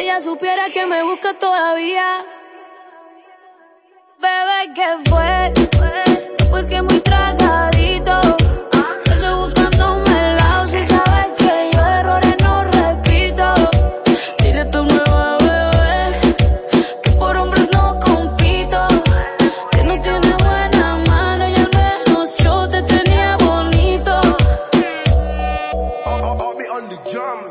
ella supiera que me busca todavía. Bebé, ¿qué fue? Porque muy